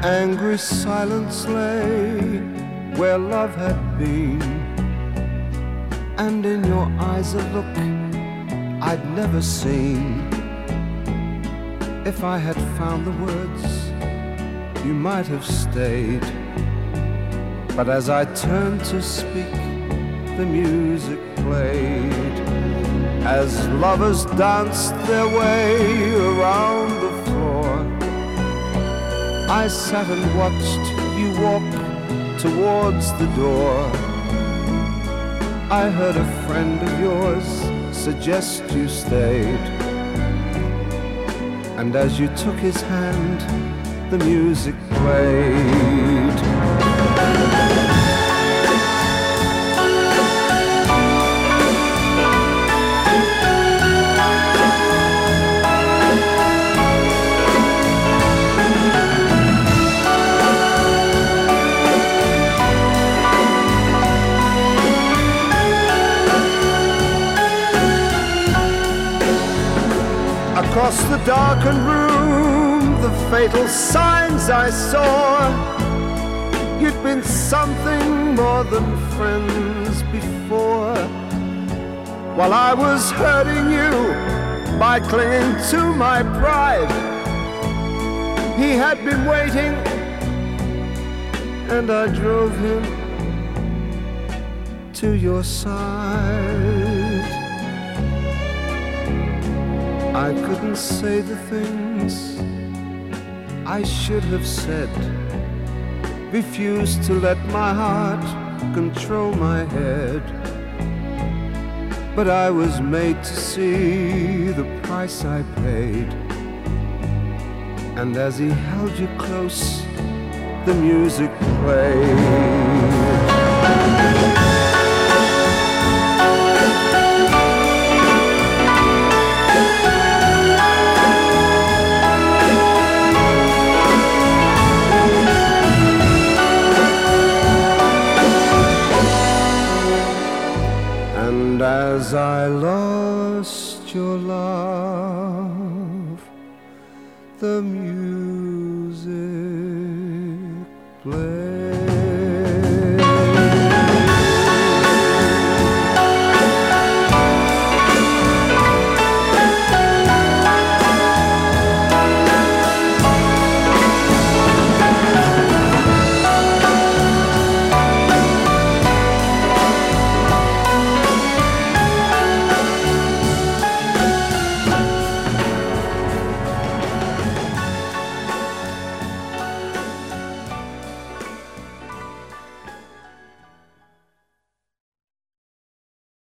angry silence lay where love had been, and in your eyes a look I'd never seen. If I had found the words, you might have stayed. But as I turned to speak, the music played. As lovers danced their way around the floor, I sat and watched you walk towards the door. I heard a friend of yours suggest you stayed, and as you took his hand, the music played. Across the darkened room, the fatal signs I saw. You'd been something more than friends before. While I was hurting you by clinging to my pride, he had been waiting, and I drove him to your side. I couldn't say the things I should have said, refused to let my heart control my head. But I was made to see the price I paid, and as he held you close, the music played. And as I lost your love, the music